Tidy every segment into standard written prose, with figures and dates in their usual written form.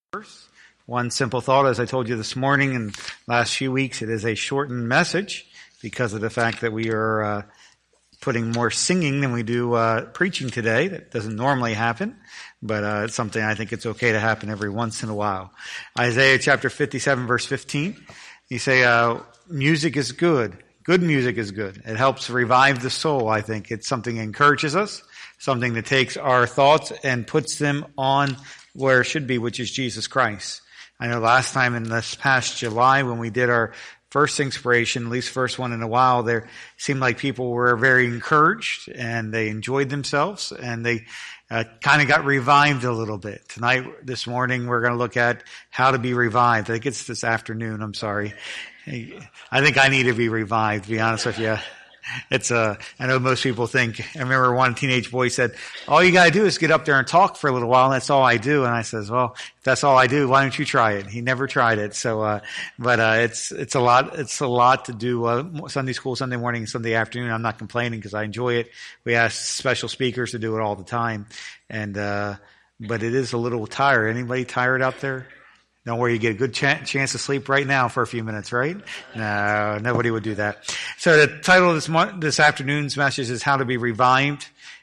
Verse. One simple thought, as I told you this morning and last few weeks, it is a shortened message because of the fact that we are putting more singing than we do preaching today. That doesn't normally happen, but it's something I think it's okay to happen every once in a while. Isaiah chapter 57, verse 15. You say, music is good. Good music is good. It helps revive the soul, I think. It's something that encourages us, something that takes our thoughts and puts them on where it should be, which is Jesus Christ. I know last time in this past July when we did our first inspiration, at least first one in a while, there seemed like people were very encouraged and they enjoyed themselves and they kind of got revived a little bit. Tonight, this morning, we're going to look at how to be revived. I think it's this afternoon, I'm sorry. I think I need to be revived, to be honest with you. I know most people think, I remember one teenage boy said, all you gotta do is get up there and talk for a little while, and that's all I do. And I says, well, if that's all I do, why don't you try it? He never tried it. So, it's a lot to do, Sunday school, Sunday morning, and Sunday afternoon. I'm not complaining because I enjoy it. We ask special speakers to do it all the time. And, but it is a little tired. Anybody tired out there? Don't worry, you get a good chance to sleep right now for a few minutes, right? No, nobody would do that. So the title of this afternoon's message is How to be Revived.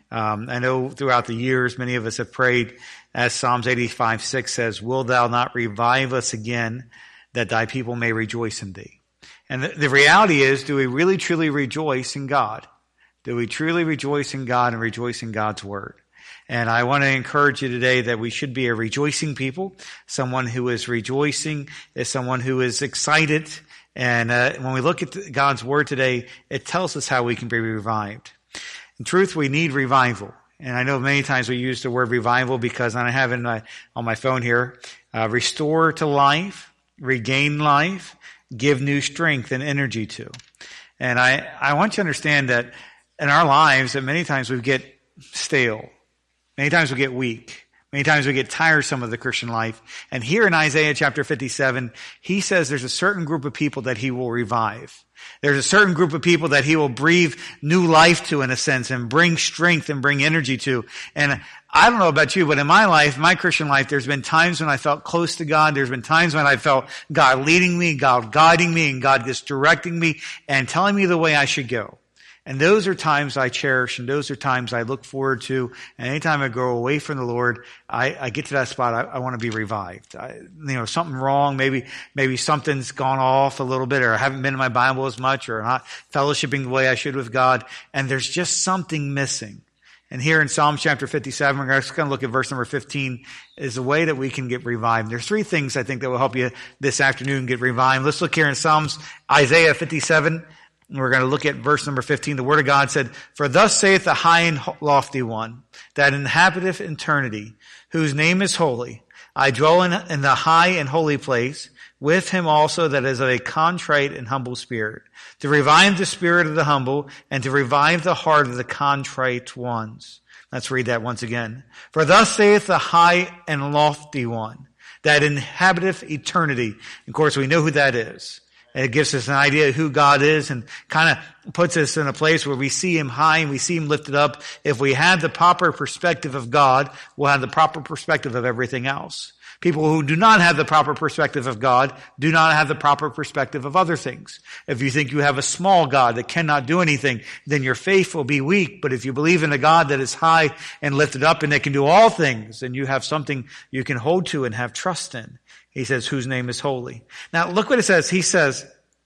I know throughout the years, many of us have prayed, as Psalms 85:6 says, will thou not revive us again, that thy people may rejoice in thee? And the reality is, do we really truly rejoice in God? Do we truly rejoice in God and rejoice in God's word? And I want to encourage you today that we should be a rejoicing people. Someone who is rejoicing is someone who is excited. And when we look at God's word today, it tells us how we can be revived. In truth, we need revival. And I know many times we use the word revival because I have it on my phone here, restore to life, regain life, give new strength and energy to. And I want you to understand that in our lives that many times we get stale. Many times we get weak. Many times we get tiresome of the Christian life. And here in Isaiah chapter 57, he says there's a certain group of people that he will revive. There's a certain group of people that he will breathe new life to, in a sense, and bring strength and bring energy to. And I don't know about you, but in my life, my Christian life, there's been times when I felt close to God. There's been times when I felt God leading me, God guiding me, and God just directing me and telling me the way I should go. And those are times I cherish, and those are times I look forward to. And anytime I go away from the Lord, I get to that spot, I want to be revived. Something wrong, maybe something's gone off a little bit, or I haven't been in my Bible as much, or not fellowshipping the way I should with God, and there's just something missing. And here in Psalm chapter 57, we're just going to look at verse number 15, is the way that we can get revived. There's three things I think that will help you this afternoon get revived. Let's look here in Isaiah 57. We're going to look at verse number 15. The word of God said, for thus saith the high and lofty one, that inhabiteth eternity, whose name is holy. I dwell in the high and holy place, with him also that is of a contrite and humble spirit, to revive the spirit of the humble, and to revive the heart of the contrite ones. Let's read that once again. For thus saith the high and lofty one, that inhabiteth eternity. Of course, we know who that is. It gives us an idea of who God is and kind of puts us in a place where we see him high and we see him lifted up. If we have the proper perspective of God, we'll have the proper perspective of everything else. People who do not have the proper perspective of God do not have the proper perspective of other things. If you think you have a small God that cannot do anything, then your faith will be weak. But if you believe in a God that is high and lifted up and that can do all things, then you have something you can hold to and have trust in. He says, whose name is holy. Now, look what it says. He says,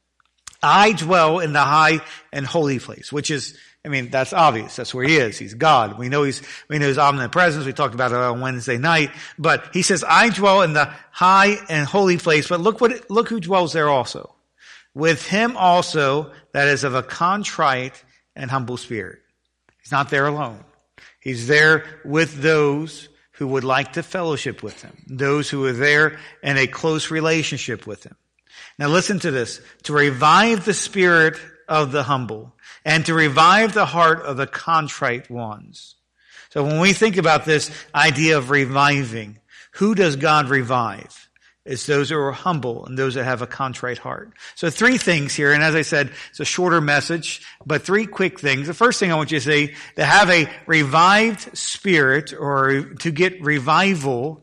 I dwell in the high and holy place, which is, that's obvious. That's where he is. He's God. We know his omnipresence. We talked about it on Wednesday night. But he says, I dwell in the high and holy place. But look who dwells there also. With him also that is of a contrite and humble spirit. He's not there alone. He's there with those who would like to fellowship with him, those who are there in a close relationship with him. Now listen to this, to revive the spirit of the humble and to revive the heart of the contrite ones. So when we think about this idea of reviving, who does God revive? It's those who are humble and those that have a contrite heart. So three things here, and as I said, it's a shorter message, but three quick things. The first thing I want you to say, to have a revived spirit or to get revival,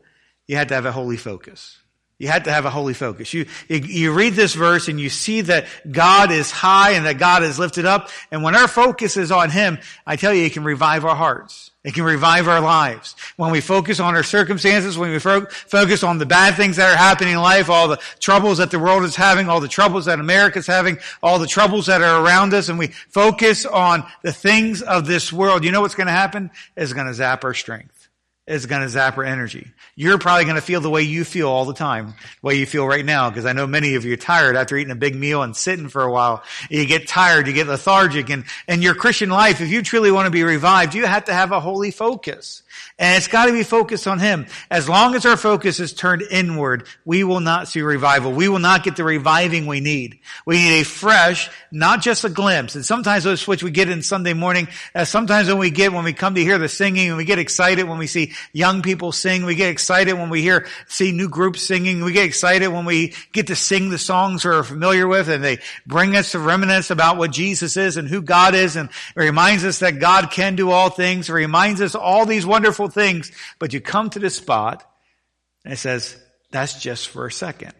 you had to have a holy focus. You had to have a holy focus. You read this verse and you see that God is high and that God is lifted up. And when our focus is on Him, I tell you, it can revive our hearts. It can revive our lives. When we focus on our circumstances, when we focus on the bad things that are happening in life, all the troubles that the world is having, all the troubles that America's having, all the troubles that are around us, and we focus on the things of this world, you know what's going to happen? It's going to zap our strength. It's going to zap our energy. You're probably going to feel the way you feel all the time, the way you feel right now, because I know many of you are tired after eating a big meal and sitting for a while. You get tired, you get lethargic, and your Christian life, if you truly want to be revived, you have to have a holy focus. And it's got to be focused on Him. As long as our focus is turned inward, we will not see revival. We will not get the reviving we need. We need a fresh, not just a glimpse. And sometimes those which we get in Sunday morning, sometimes when we come to hear the singing, and we get excited when we see young people sing, we get excited when we see new groups singing, we get excited when we get to sing the songs we're familiar with, and they bring us to reminisce about what Jesus is and who God is, and it reminds us that God can do all things. It reminds us all these wonderful things, but you come to this spot and it says, that's just for a second.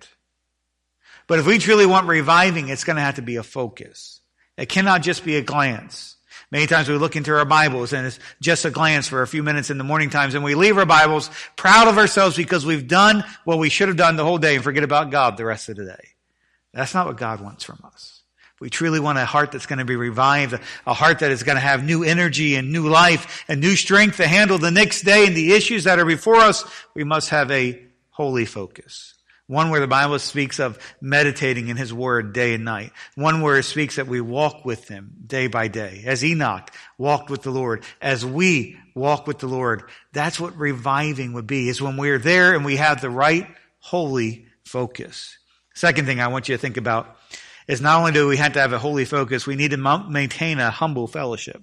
But if we truly want reviving, it's going to have to be a focus. It cannot just be a glance. Many times we look into our Bibles and it's just a glance for a few minutes in the morning times, and we leave our Bibles proud of ourselves because we've done what we should have done the whole day and forget about God the rest of the day. That's not what God wants from us. We truly want a heart that's going to be revived, a heart that is going to have new energy and new life and new strength to handle the next day and the issues that are before us. We must have a holy focus. One where the Bible speaks of meditating in His Word day and night. One where it speaks that we walk with Him day by day. As Enoch walked with the Lord, as we walk with the Lord, that's what reviving would be, is when we're there and we have the right holy focus. Second thing I want you to think about is not only do we have to have a holy focus, we need to maintain a humble fellowship.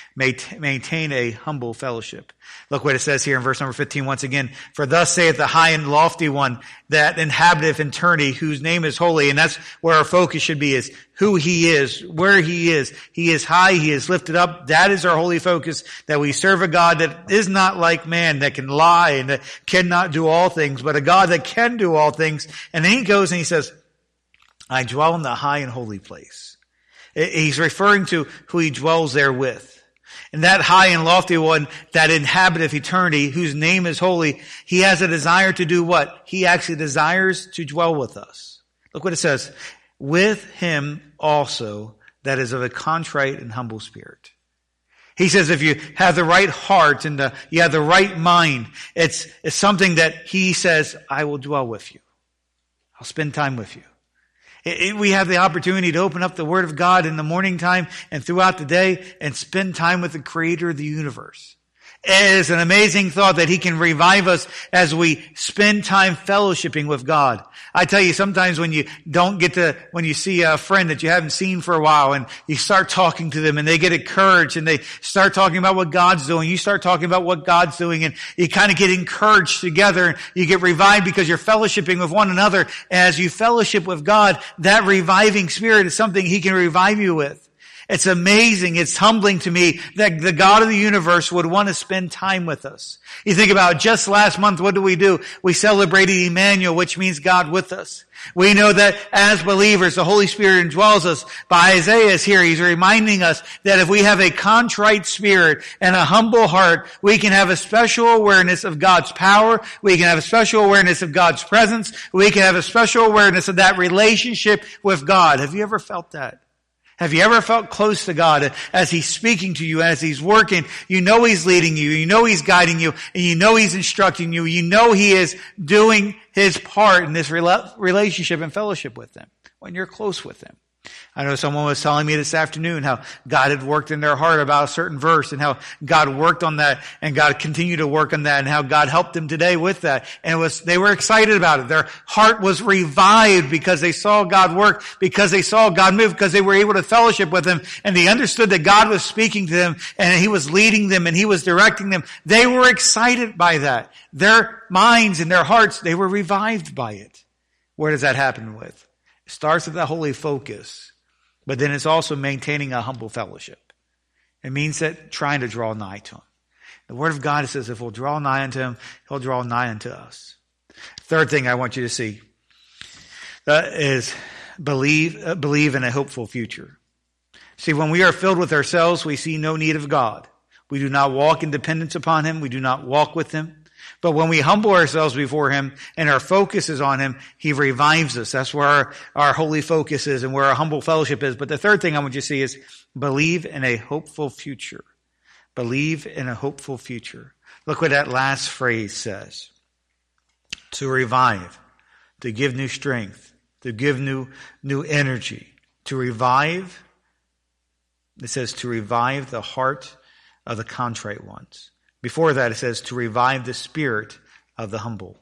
Maintain a humble fellowship. Look what it says here in verse number 15 once again. For thus saith the high and lofty one that inhabiteth eternity, whose name is holy. And that's where our focus should be, is who He is, where He is. He is high, He is lifted up. That is our holy focus, that we serve a God that is not like man, that can lie and that cannot do all things, but a God that can do all things. And then He goes and He says, I dwell in the high and holy place. He's referring to who He dwells there with. And that high and lofty one that inhabiteth eternity, whose name is holy, He has a desire to do what? He actually desires to dwell with us. Look what it says. With Him also that is of a contrite and humble spirit. He says if you have the right heart and you have the right mind, it's something that He says, I will dwell with you. I'll spend time with you. We have the opportunity to open up the Word of God in the morning time and throughout the day and spend time with the Creator of the universe. It is an amazing thought that He can revive us as we spend time fellowshipping with God. I tell you, sometimes when you see a friend that you haven't seen for a while and you start talking to them and they get encouraged and they start talking about what God's doing, you start talking about what God's doing, and you kind of get encouraged together and you get revived because you're fellowshipping with one another. As you fellowship with God, that reviving spirit is something He can revive you with. It's amazing. It's humbling to me that the God of the universe would want to spend time with us. You think about just last month, what do? We celebrated Emmanuel, which means God with us. We know that as believers, the Holy Spirit indwells us. By Isaiah is here. He's reminding us that if we have a contrite spirit and a humble heart, we can have a special awareness of God's power. We can have a special awareness of God's presence. We can have a special awareness of that relationship with God. Have you ever felt that? Have you ever felt close to God as He's speaking to you, as He's working? You know He's leading you. You know He's guiding you. And you know He's instructing you. You know He is doing His part in this relationship and fellowship with Him when you're close with Him. I know someone was telling me this afternoon how God had worked in their heart about a certain verse and how God worked on that and God continued to work on that and how God helped them today with that. And they were excited about it. Their heart was revived because they saw God work, because they saw God move, because they were able to fellowship with Him and they understood that God was speaking to them and He was leading them and He was directing them. They were excited by that. Their minds and their hearts, they were revived by it. Where does that happen with? It starts with that holy focus, but then it's also maintaining a humble fellowship. It means that trying to draw nigh to Him. The Word of God says if we'll draw nigh unto Him, He'll draw nigh unto us. Third thing I want you to see is believe in a hopeful future. See, when we are filled with ourselves, we see no need of God. We do not walk in dependence upon him. We do not walk with him. But when we humble ourselves before him and our focus is on him, he revives us. That's where our holy focus is and where our humble fellowship is. But the third thing I want you to see is believe in a hopeful future. Believe in a hopeful future. Look what that last phrase says. To revive, to give new strength, to give new energy. To revive, it says to revive the heart of the contrite ones. Before that, it says to revive the spirit of the humble.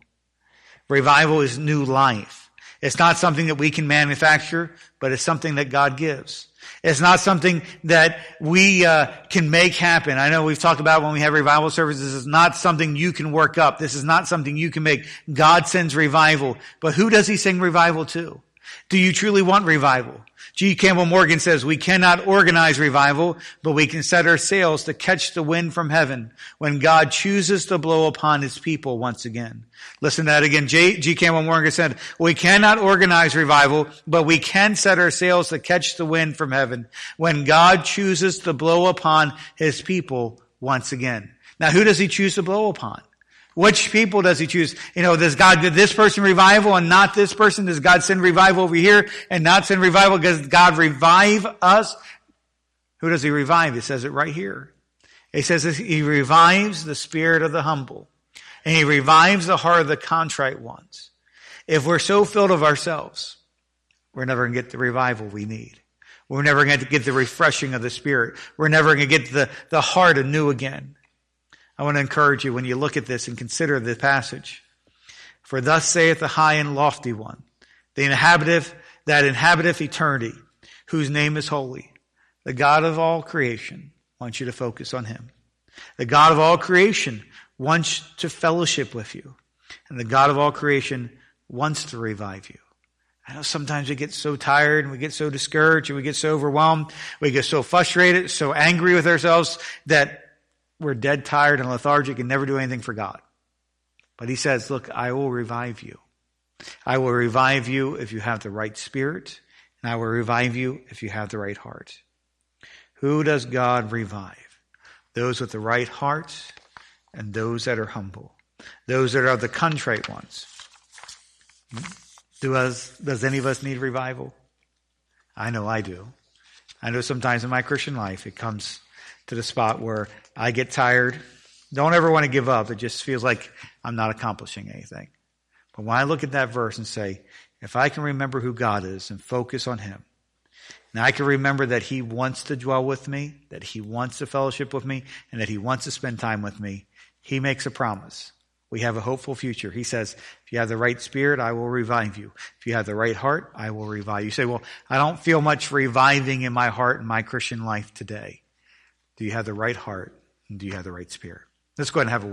Revival is new life. It's not something that we can manufacture, but it's something that God gives. It's not something that we can make happen. I know we've talked about when we have revival services, this is not something you can work up. This is not something you can make. God sends revival. But who does he send revival to? Do you truly want revival? G. Campbell Morgan says, we cannot organize revival, but we can set our sails to catch the wind from heaven when God chooses to blow upon his people once again. Listen to that again. G. Campbell Morgan said, we cannot organize revival, but we can set our sails to catch the wind from heaven when God chooses to blow upon his people once again. Now, who does he choose to blow upon? Which people does he choose? Does God give this person revival and not this person? Does God send revival over here and not send revival? Does God revive us? Who does he revive? It says it right here. It says he revives the spirit of the humble and he revives the heart of the contrite ones. If we're so filled of ourselves, we're never going to get the revival we need. We're never going to get the refreshing of the spirit. We're never going to get the heart anew again. I want to encourage you when you look at this and consider the passage. For thus saith the high and lofty one, that inhabiteth eternity, whose name is holy. The God of all creation wants you to focus on him. The God of all creation wants to fellowship with you. And the God of all creation wants to revive you. I know sometimes we get so tired and we get so discouraged and we get so overwhelmed. We get so frustrated, so angry with ourselves that we're dead tired and lethargic and never do anything for God. But he says, look, I will revive you. I will revive you if you have the right spirit, and I will revive you if you have the right heart. Who does God revive? Those with the right heart and those that are humble. Those that are the contrite ones. Does any of us need revival? I know I do. I know sometimes in my Christian life it comes to the spot where I get tired. Don't ever want to give up. It just feels like I'm not accomplishing anything. But when I look at that verse and say, if I can remember who God is and focus on him, and I can remember that he wants to dwell with me, that he wants to fellowship with me, and that he wants to spend time with me, he makes a promise. We have a hopeful future. He says, if you have the right spirit, I will revive you. If you have the right heart, I will revive you. You say, well, I don't feel much reviving in my heart in my Christian life today. Do you have the right heart? And do you have the right spirit? Let's go ahead and have a